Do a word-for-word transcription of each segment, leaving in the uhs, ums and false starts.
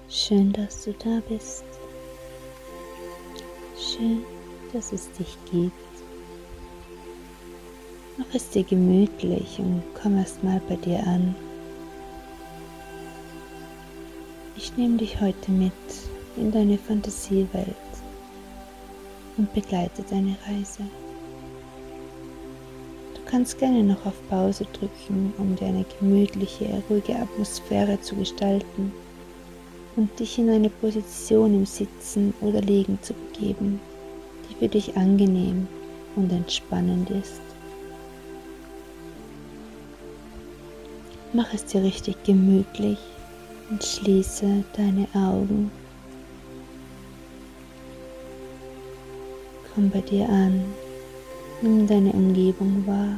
Schön, dass du da bist. Schön, dass es dich gibt. Mach es dir gemütlich und komm erst mal bei dir an. Ich nehme dich heute mit in deine Fantasiewelt und begleite deine Reise. Du kannst gerne noch auf Pause drücken, um dir eine gemütliche, ruhige Atmosphäre zu gestalten und dich in eine Position im Sitzen oder Liegen zu begeben, die für dich angenehm und entspannend ist. Mach es dir richtig gemütlich und schließe deine Augen. Komm bei dir an, nimm deine Umgebung wahr.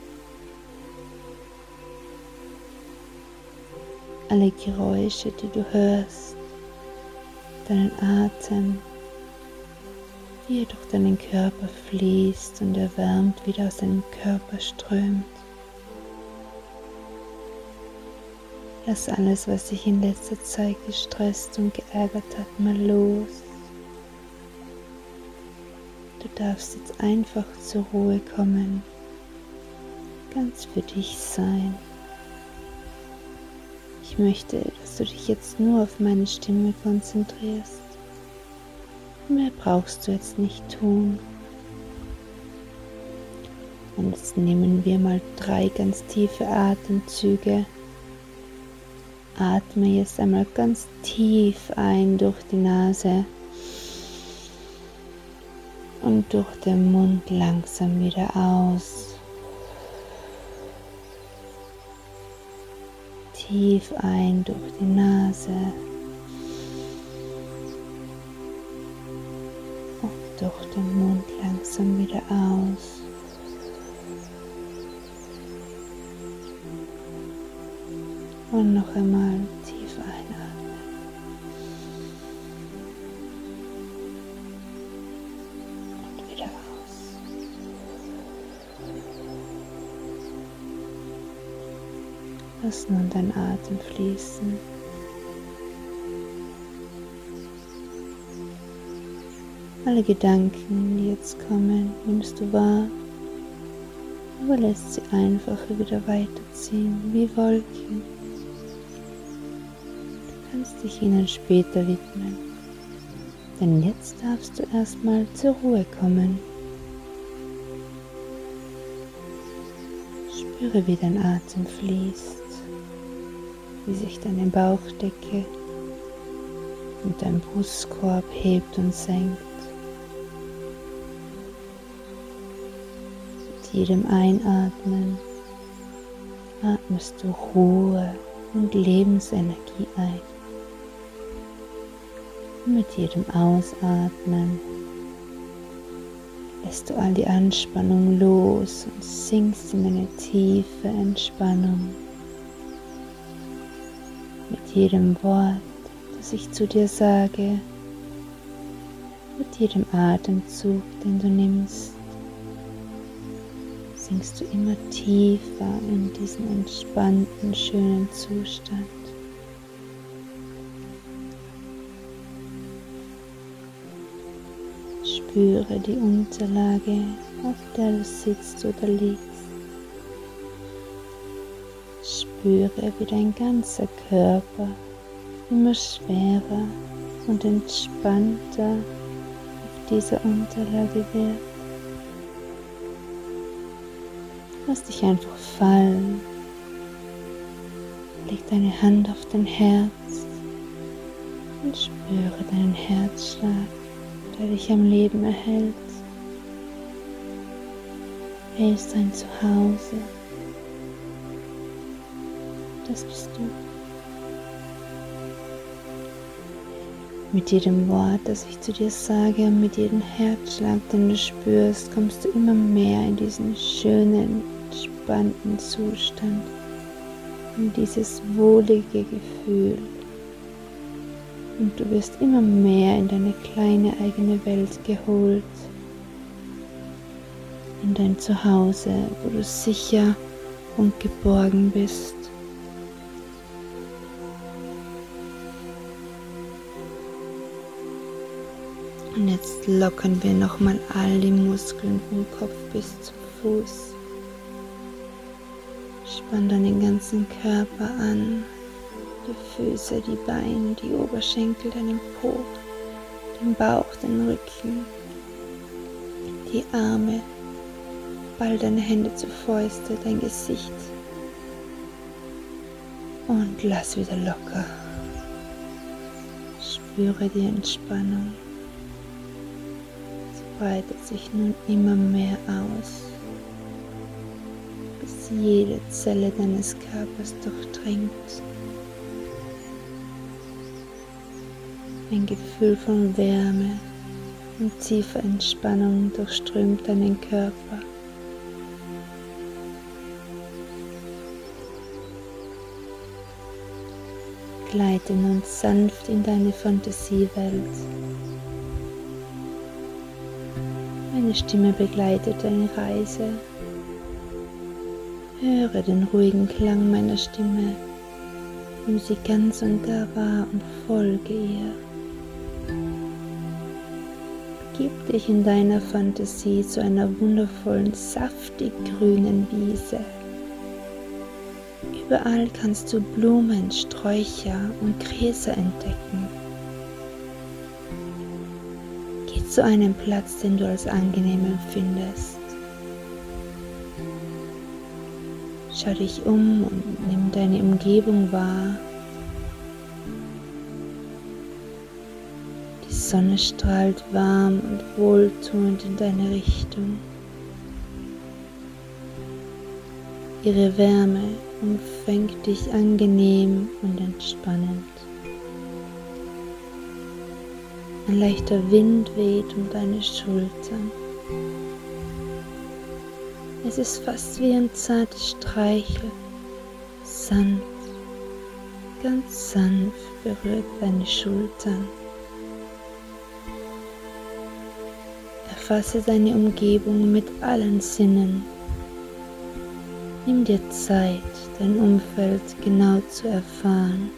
Alle Geräusche, die du hörst, deinen Atem, wie er durch deinen Körper fließt und erwärmt wieder aus deinem Körper strömt. Lass alles, was dich in letzter Zeit gestresst und geärgert hat, mal los. Du darfst jetzt einfach zur Ruhe kommen, ganz für dich sein. Ich möchte, dass du dich jetzt nur auf meine Stimme konzentrierst. Mehr brauchst du jetzt nicht tun. Und jetzt nehmen wir mal drei ganz tiefe Atemzüge. Atme jetzt einmal ganz tief ein durch die Nase und durch den Mund langsam wieder aus. Tief ein durch die Nase und durch den Mund langsam wieder aus. Und noch einmal tief einatmen. Und wieder aus. Lass nun deinen Atem fließen. Alle Gedanken, die jetzt kommen, nimmst du wahr, aber lässt sie einfach wieder weiterziehen wie Wolken. Du kannst dich ihnen später widmen, denn jetzt darfst du erstmal zur Ruhe kommen. Spüre, wie dein Atem fließt, wie sich deine Bauchdecke und dein Brustkorb hebt und senkt. Mit jedem Einatmen atmest du Ruhe und Lebensenergie ein. Und mit jedem Ausatmen lässt du all die Anspannung los und sinkst in eine tiefe Entspannung. Mit jedem Wort, das ich zu dir sage, mit jedem Atemzug, den du nimmst, sinkst du immer tiefer in diesen entspannten, schönen Zustand. Spüre die Unterlage, auf der du sitzt oder liegst. Spüre, wie dein ganzer Körper immer schwerer und entspannter auf dieser Unterlage wird. Lass dich einfach fallen. Leg deine Hand auf dein Herz und spüre deinen Herzschlag, der dich am Leben erhält. Er ist ein Zuhause. Das bist du. Mit jedem Wort, das ich zu dir sage und mit jedem Herzschlag, den du spürst, kommst du immer mehr in diesen schönen, entspannten Zustand, in dieses wohlige Gefühl. Und du wirst immer mehr in deine kleine eigene Welt geholt, in dein Zuhause, wo du sicher und geborgen bist. Und jetzt lockern wir nochmal all die Muskeln vom Kopf bis zum Fuß. Spann deinen ganzen Körper an, die Füße, die Beine, die Oberschenkel, deinen Po, den Bauch, den Rücken, die Arme, ball deine Hände zu Fäuste, dein Gesicht und lass wieder locker. Spüre die Entspannung. Sie breitet sich nun immer mehr aus, bis jede Zelle deines Körpers durchdringt. Ein Gefühl von Wärme und tiefer Entspannung durchströmt deinen Körper. Gleite nun sanft in deine Fantasiewelt. Meine Stimme begleitet deine Reise. Höre den ruhigen Klang meiner Stimme, nimm sie ganz und gar wahr und folge ihr. Begib dich in deiner Fantasie zu einer wundervollen, saftig grünen Wiese. Überall kannst du Blumen, Sträucher und Gräser entdecken. Geh zu einem Platz, den du als angenehm empfindest. Schau dich um und nimm deine Umgebung wahr. Die Sonne strahlt warm und wohltuend in deine Richtung. Ihre Wärme umfängt dich angenehm und entspannend. Ein leichter Wind weht um deine Schultern. Es ist fast wie ein zartes Streicheln. Sanft, ganz sanft berührt deine Schultern. Erfasse deine Umgebung mit allen Sinnen. Nimm dir Zeit, dein Umfeld genau zu erfahren.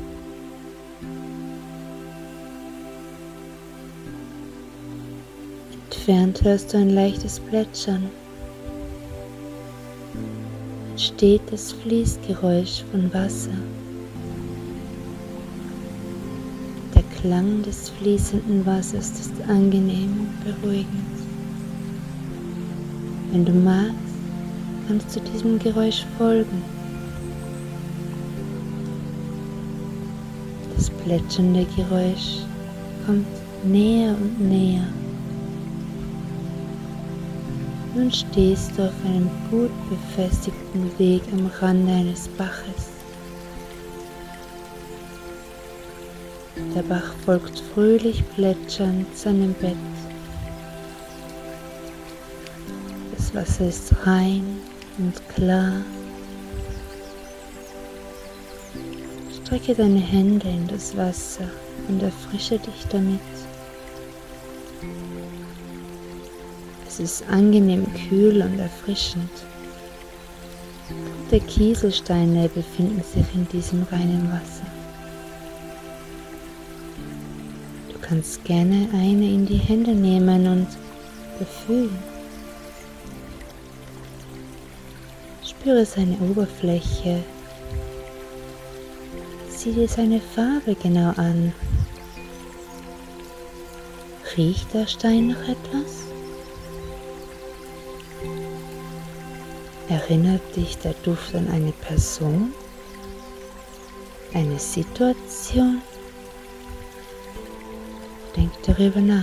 Entfernt hörst du ein leichtes Plätschern. Ein stetes Fließgeräusch von Wasser. Der Klang des fließenden Wassers ist angenehm und beruhigend. Wenn du magst, kannst du diesem Geräusch folgen. Das plätschernde Geräusch kommt näher und näher. Nun stehst du auf einem gut befestigten Weg am Rande eines Baches. Der Bach folgt fröhlich plätschernd seinem Bett. Das Wasser ist rein und klar. Strecke deine Hände in das Wasser und erfrische dich damit. Es ist angenehm kühl und erfrischend. Gute Kieselsteine befinden sich in diesem reinen Wasser. Du kannst gerne eine in die Hände nehmen und befühlen. Spüre seine Oberfläche. Sieh dir seine Farbe genau an. Riecht der Stein nach etwas? Erinnert dich der Duft an eine Person? Eine Situation? Denk darüber nach.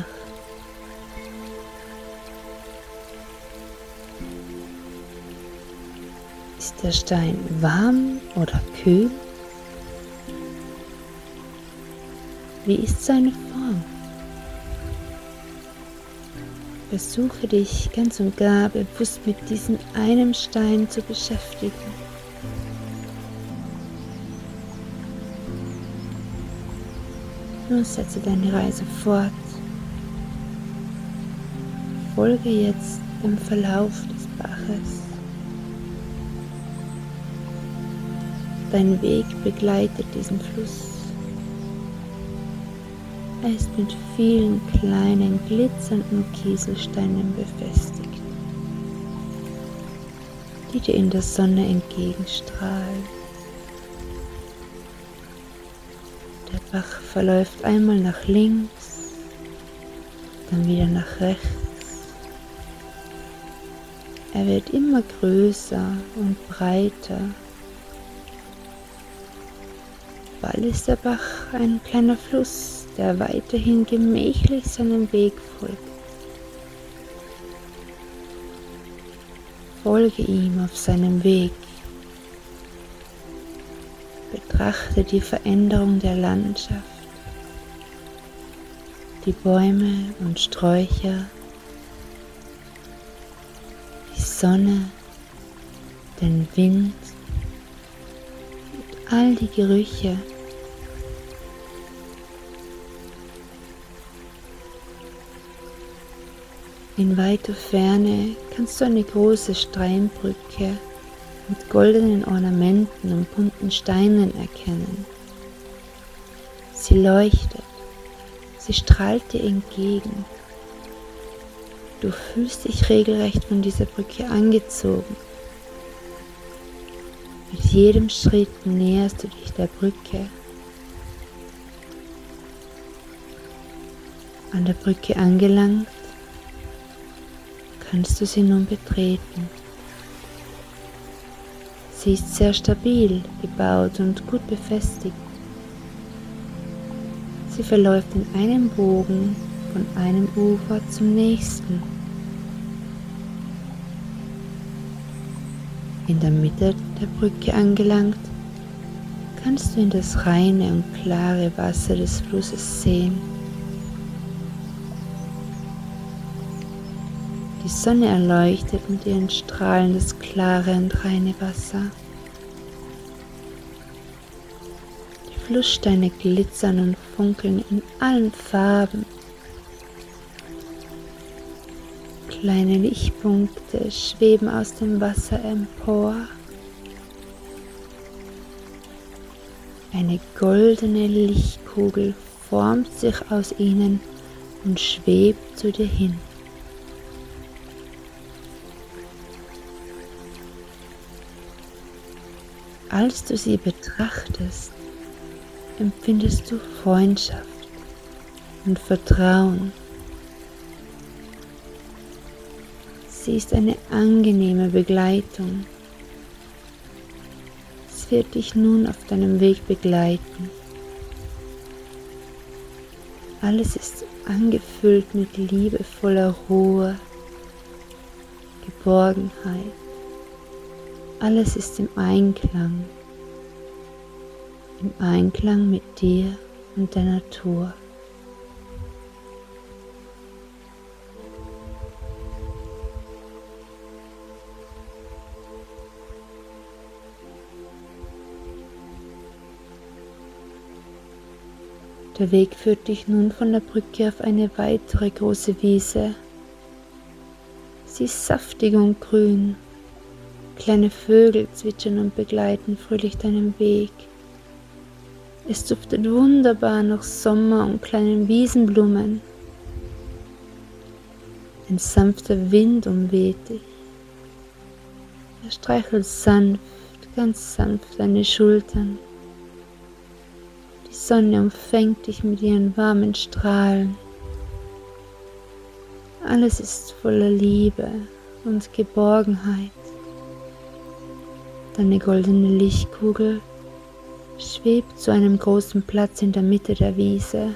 Ist der Stein warm oder kühl? Wie ist seine Form? Versuche dich ganz und gar bewusst mit diesem einem Stein zu beschäftigen. Nun setze deine Reise fort. Folge jetzt dem Verlauf des Baches. Dein Weg begleitet diesen Fluss. Er ist mit vielen kleinen glitzernden Kieselsteinen befestigt, die dir in der Sonne entgegenstrahlen. Der Bach verläuft einmal nach links, dann wieder nach rechts. Er wird immer größer und breiter. Bald ist der Bach ein kleiner Fluss, der weiterhin gemächlich seinem Weg folgt. Folge ihm auf seinem Weg. Betrachte die Veränderung der Landschaft, die Bäume und Sträucher, die Sonne, den Wind und all die Gerüche. In weiter Ferne kannst du eine große Steinbrücke mit goldenen Ornamenten und bunten Steinen erkennen. Sie leuchtet, sie strahlt dir entgegen. Du fühlst dich regelrecht von dieser Brücke angezogen. Mit jedem Schritt näherst du dich der Brücke. An der Brücke angelangt, kannst du sie nun betreten. Sie ist sehr stabil gebaut und gut befestigt. Sie verläuft in einem Bogen von einem Ufer zum nächsten. In der Mitte der Brücke angelangt, kannst du in das reine und klare Wasser des Flusses sehen. Die Sonne erleuchtet mit ihren Strahlen das klare und reine Wasser. Die Flusssteine glitzern und funkeln in allen Farben. Kleine Lichtpunkte schweben aus dem Wasser empor. Eine goldene Lichtkugel formt sich aus ihnen und schwebt zu dir hin. Als du sie betrachtest, empfindest du Freundschaft und Vertrauen. Sie ist eine angenehme Begleitung. Es wird dich nun auf deinem Weg begleiten. Alles ist angefüllt mit liebevoller Ruhe, Geborgenheit. Alles ist im Einklang, im Einklang mit dir und der Natur. Der Weg führt dich nun von der Brücke auf eine weitere große Wiese. Sie ist saftig und grün. Kleine Vögel zwitschern und begleiten fröhlich deinen Weg. Es duftet wunderbar nach Sommer und kleinen Wiesenblumen. Ein sanfter Wind umweht dich. Er streichelt sanft, ganz sanft deine Schultern. Die Sonne umfängt dich mit ihren warmen Strahlen. Alles ist voller Liebe und Geborgenheit. Deine goldene Lichtkugel schwebt zu einem großen Platz in der Mitte der Wiese.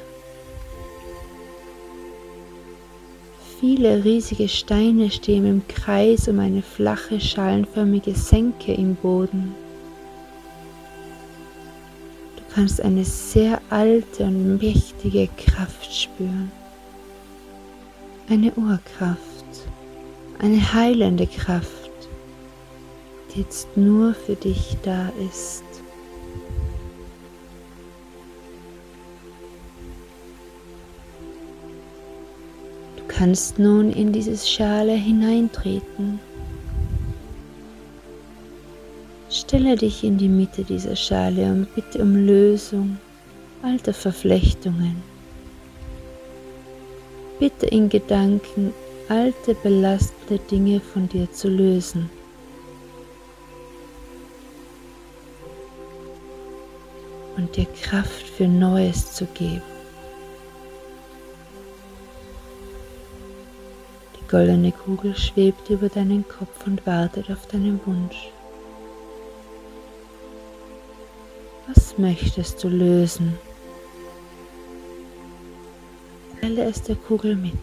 Viele riesige Steine stehen im Kreis um eine flache, schalenförmige Senke im Boden. Du kannst eine sehr alte und mächtige Kraft spüren. Eine Urkraft, eine heilende Kraft, die jetzt nur für dich da ist. Du kannst nun in diese Schale hineintreten. Stelle dich in die Mitte dieser Schale und bitte um Lösung alter Verflechtungen, bitte in Gedanken alte belastende Dinge von dir zu lösen. Und dir Kraft für Neues zu geben. Die goldene Kugel schwebt über deinen Kopf und wartet auf deinen Wunsch. Was möchtest du lösen? Teile es der Kugel mit.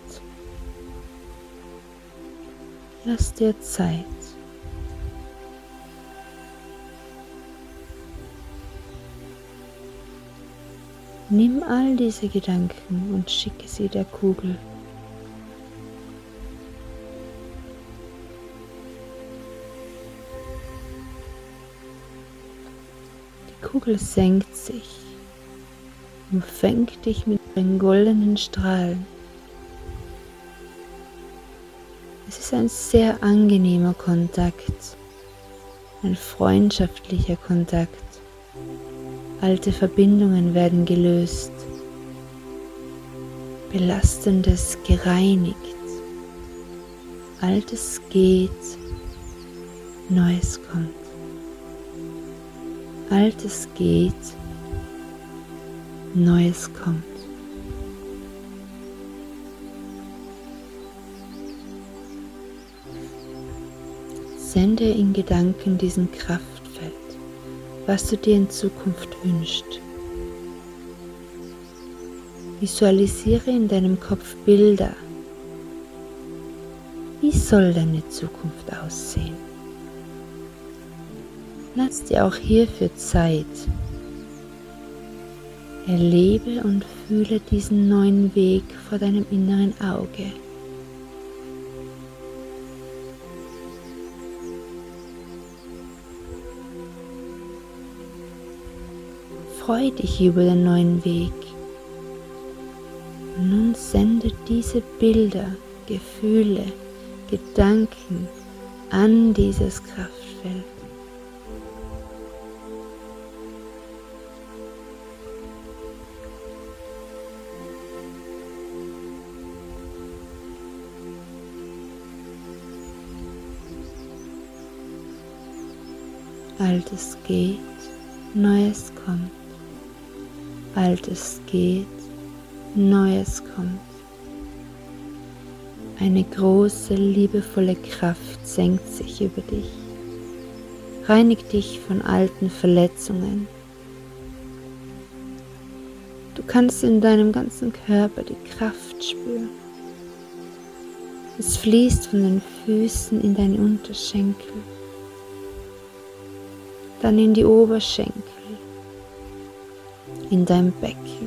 Lass dir Zeit. Nimm all diese Gedanken und schicke sie der Kugel. Die Kugel senkt sich, umfängt dich mit ihren goldenen Strahlen. Es ist ein sehr angenehmer Kontakt, ein freundschaftlicher Kontakt. Alte Verbindungen werden gelöst, Belastendes gereinigt, Altes geht, Neues kommt. Altes geht, Neues kommt. Sende in Gedanken diesen Kraftfeld, was du dir in Zukunft wünschst. Visualisiere in deinem Kopf Bilder. Wie soll deine Zukunft aussehen? Lass dir auch hierfür Zeit. Erlebe und fühle diesen neuen Weg vor deinem inneren Auge. Freu dich über den neuen Weg. Und nun sende diese Bilder, Gefühle, Gedanken an dieses Kraftfeld. Altes geht, Neues kommt. Altes geht, Neues kommt. Eine große, liebevolle Kraft senkt sich über dich. Reinigt dich von alten Verletzungen. Du kannst in deinem ganzen Körper die Kraft spüren. Es fließt von den Füßen in deine Unterschenkel, dann in die Oberschenkel, in dein Becken,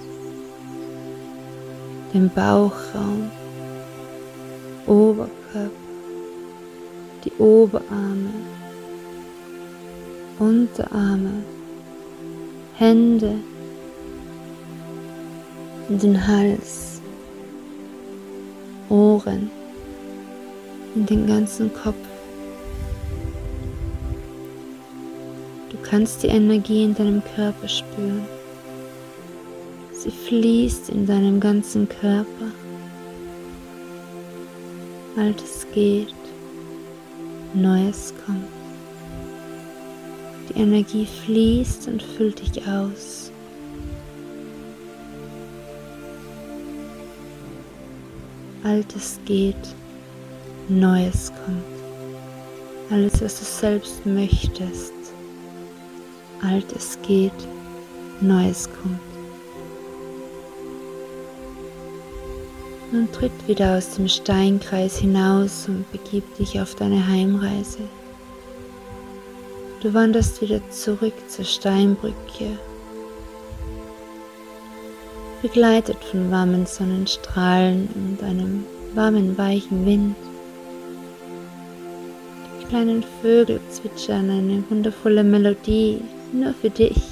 den Bauchraum, Oberkörper, die Oberarme, Unterarme, Hände, in den Hals, Ohren, in den ganzen Kopf. Du kannst die Energie in deinem Körper spüren. Sie fließt in deinem ganzen Körper. Altes geht, Neues kommt. Die Energie fließt und füllt dich aus. Altes geht, Neues kommt. Alles, was du selbst möchtest. Altes geht, Neues kommt. Nun tritt wieder aus dem Steinkreis hinaus und begib dich auf deine Heimreise. Du wanderst wieder zurück zur Steinbrücke, begleitet von warmen Sonnenstrahlen und einem warmen, weichen Wind. Die kleinen Vögel zwitschern eine wundervolle Melodie, nur für dich.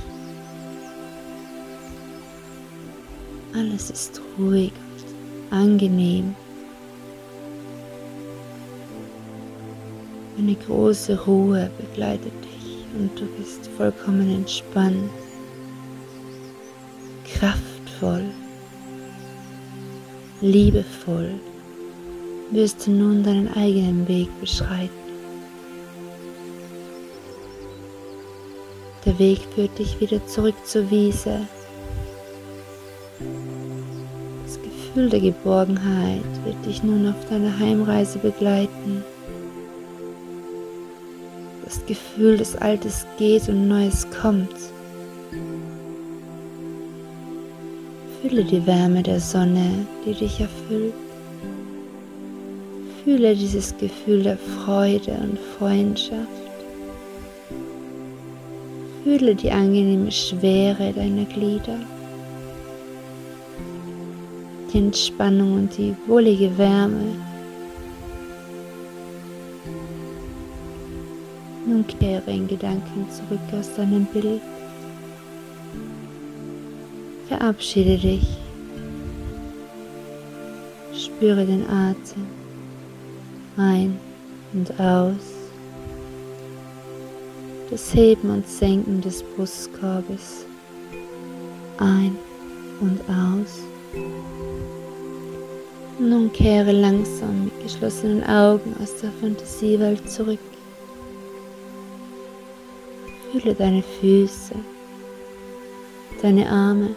Alles ist ruhig und angenehm. Eine große Ruhe begleitet dich und du bist vollkommen entspannt, kraftvoll. liebevoll wirst du nun deinen eigenen Weg beschreiten. Der Weg führt dich wieder zurück zur Wiese. Das Gefühl der Geborgenheit wird dich nun auf deiner Heimreise begleiten. Das Gefühl, dass Altes geht und Neues kommt. Fühle die Wärme der Sonne, die dich erfüllt. Fühle dieses Gefühl der Freude und Freundschaft. Fühle die angenehme Schwere deiner Glieder, die Entspannung und die wohlige Wärme. Nun kehre in Gedanken zurück aus deinem Bild. Verabschiede dich. Spüre den Atem ein und aus. Das Heben und Senken des Brustkorbes ein und aus. Nun kehre langsam mit geschlossenen Augen aus der Fantasiewelt zurück. Fühle deine Füße, deine Arme,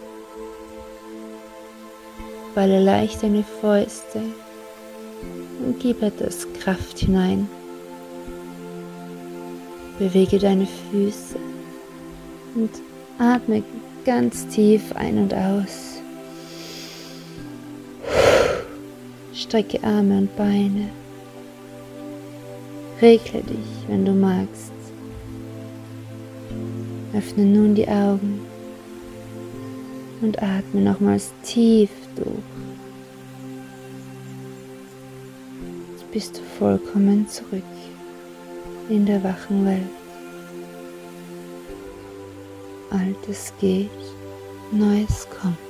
balle leicht deine Fäuste und gib etwas Kraft hinein. Bewege deine Füße und atme ganz tief ein und aus. Strecke Arme und Beine. Regle dich, wenn du magst. Öffne nun die Augen und atme nochmals tief durch. Jetzt bist du vollkommen zurück in der wachen Welt. Altes geht, Neues kommt.